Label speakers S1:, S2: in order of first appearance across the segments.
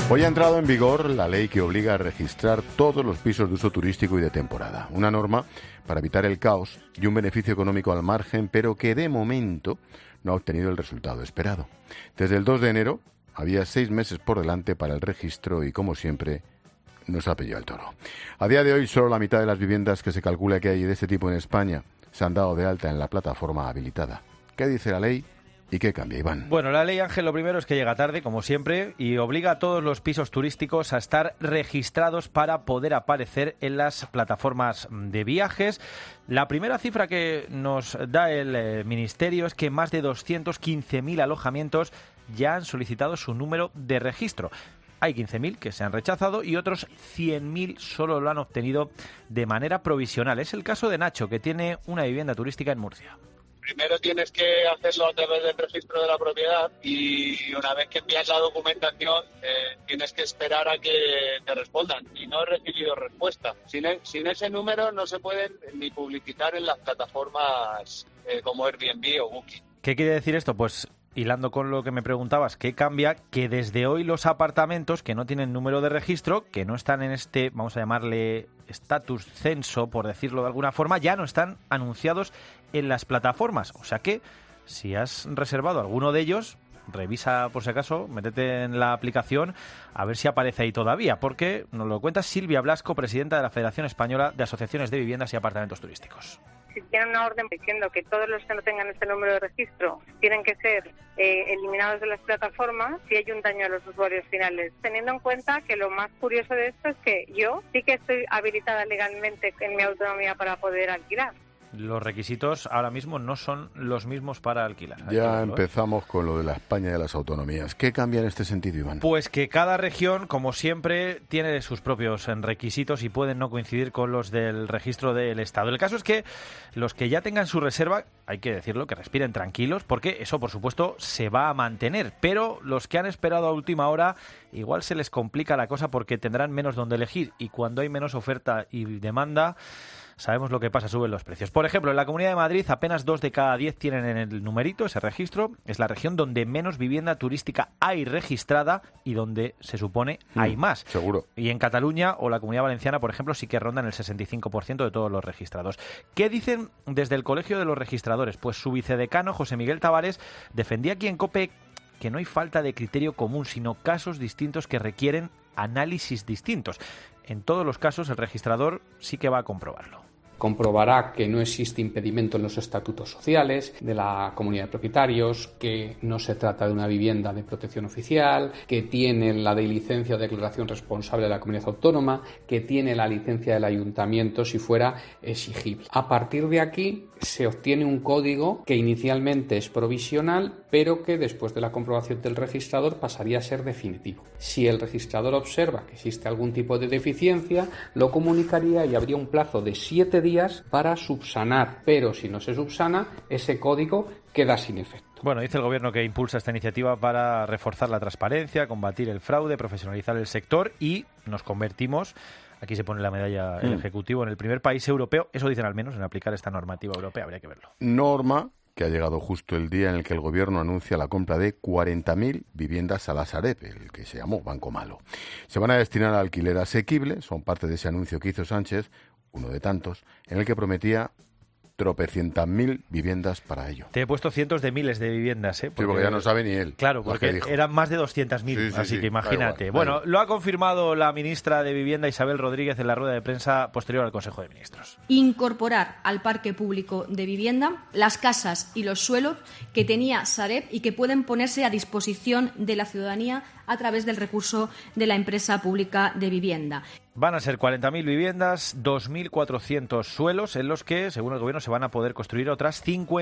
S1: Hoy ha entrado en vigor la ley que obliga a registrar todos los pisos de uso turístico y de temporada. Una norma para evitar el caos y un beneficio económico al margen, pero que de momento no ha obtenido el resultado esperado. Desde el 2 de enero había 6 meses por delante para el registro y, como siempre, nos ha pillado el toro. A día de hoy, solo la mitad de las viviendas que se calcula que hay de este tipo en España se han dado de alta en la plataforma habilitada. ¿Qué dice la ley? ¿Y qué cambia, Iván?
S2: Bueno, la ley, Ángel, lo primero es que llega tarde, como siempre, y obliga a todos los pisos turísticos a estar registrados para poder aparecer en las plataformas de viajes. La primera cifra que nos da el Ministerio es que más de 215.000 alojamientos ya han solicitado su número de registro. Hay 15.000 que se han rechazado y otros 100.000 solo lo han obtenido de manera provisional. Es el caso de Nacho, que tiene una vivienda turística en Murcia.
S3: Primero tienes que hacerlo a través del registro de la propiedad y una vez que envías la documentación tienes que esperar a que te respondan. Y no he recibido respuesta. Sin ese número no se pueden ni publicitar en las plataformas como Airbnb o Booking.
S2: ¿Qué quiere decir esto? Pues hilando con lo que me preguntabas, ¿qué cambia? Que desde hoy los apartamentos que no tienen número de registro, que no están en este, vamos a llamarle estatus censo, por decirlo de alguna forma, ya no están anunciados en las plataformas. O sea que, si has reservado alguno de ellos, revisa por si acaso, métete en la aplicación a ver si aparece ahí todavía, porque nos lo cuenta Silvia Blasco, presidenta de la Federación Española de Asociaciones de Viviendas y Apartamentos Turísticos.
S4: Si tienen una orden diciendo que todos los que no tengan este número de registro tienen que ser eliminados de las plataformas, si hay un daño a los usuarios finales. Teniendo en cuenta que lo más curioso de esto es que yo sí que estoy habilitada legalmente en mi autonomía para poder alquilar.
S2: Los requisitos ahora mismo no son los mismos para alquilar.
S1: Ya empezamos con lo de la España de las autonomías. ¿Qué cambia en este sentido, Iván?
S2: Pues que cada región, como siempre, tiene sus propios requisitos y pueden no coincidir con los del registro del Estado. El caso es que los que ya tengan su reserva, hay que decirlo, que respiren tranquilos, porque eso, por supuesto, se va a mantener. Pero los que han esperado a última hora, igual se les complica la cosa porque tendrán menos donde elegir. Y cuando hay menos oferta y demanda, sabemos lo que pasa, suben los precios. Por ejemplo, en la Comunidad de Madrid apenas 2 de cada 10 tienen en el numerito ese registro. Es la región donde menos vivienda turística hay registrada y donde se supone hay más.
S1: Seguro.
S2: Y en Cataluña o la Comunidad Valenciana, por ejemplo, sí que rondan el 65% de todos los registrados. ¿Qué dicen desde el Colegio de los Registradores? Pues su vicedecano, José Miguel Tavares, defendía aquí en COPE que no hay falta de criterio común, sino casos distintos que requieren análisis distintos. En todos los casos, el registrador sí que va a comprobarlo.
S5: Comprobará que no existe impedimento en los estatutos sociales de la comunidad de propietarios, que no se trata de una vivienda de protección oficial, que tiene la de licencia o declaración responsable de la comunidad autónoma, que tiene la licencia del ayuntamiento si fuera exigible. A partir de aquí se obtiene un código que inicialmente es provisional, pero que después de la comprobación del registrador pasaría a ser definitivo. Si el registrador observa que existe algún tipo de deficiencia, lo comunicaría y habría un plazo de 7 días para subsanar, pero si no se subsana, ese código queda sin efecto.
S2: Bueno, dice el Gobierno que impulsa esta iniciativa para reforzar la transparencia, combatir el fraude, profesionalizar el sector y nos convertimos, aquí se pone la medalla el Ejecutivo, en el primer país europeo, eso dicen al menos, en aplicar esta normativa europea, habría que verlo.
S1: Norma que ha llegado justo el día en el que el Gobierno anuncia la compra de 40.000 viviendas a la Sareb, el que se llamó Banco Malo. Se van a destinar al alquiler asequible, son parte de ese anuncio que hizo Sánchez, uno de tantos, en el que prometía tropecientas mil viviendas para ello.
S2: Te he puesto cientos de miles de viviendas, ¿eh?
S1: Porque ya no sabe ni él.
S2: Claro, porque eran más de 200.000, así que imagínate. Bueno, lo ha confirmado la ministra de Vivienda, Isabel Rodríguez, en la rueda de prensa posterior al Consejo de Ministros.
S6: Incorporar al parque público de vivienda las casas y los suelos que tenía Sareb y que pueden ponerse a disposición de la ciudadanía a través del recurso de la empresa pública de vivienda.
S2: Van a ser 40.000 viviendas, 2.400 suelos en los que, según el Gobierno, se van a poder construir otras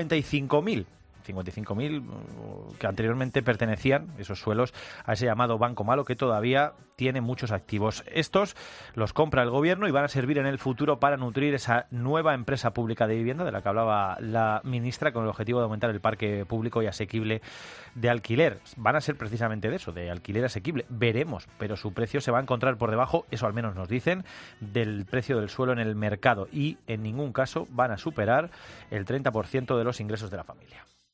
S2: 55.000 que anteriormente pertenecían, esos suelos, a ese llamado Banco Malo que todavía tiene muchos activos. Estos los compra el Gobierno y van a servir en el futuro para nutrir esa nueva empresa pública de vivienda de la que hablaba la ministra, con el objetivo de aumentar el parque público y asequible de alquiler. Van a ser precisamente de eso, de alquiler asequible. Veremos, pero su precio se va a encontrar por debajo, eso al menos nos dicen, del precio del suelo en el mercado y en ningún caso van a superar el 30% de los ingresos de la familia.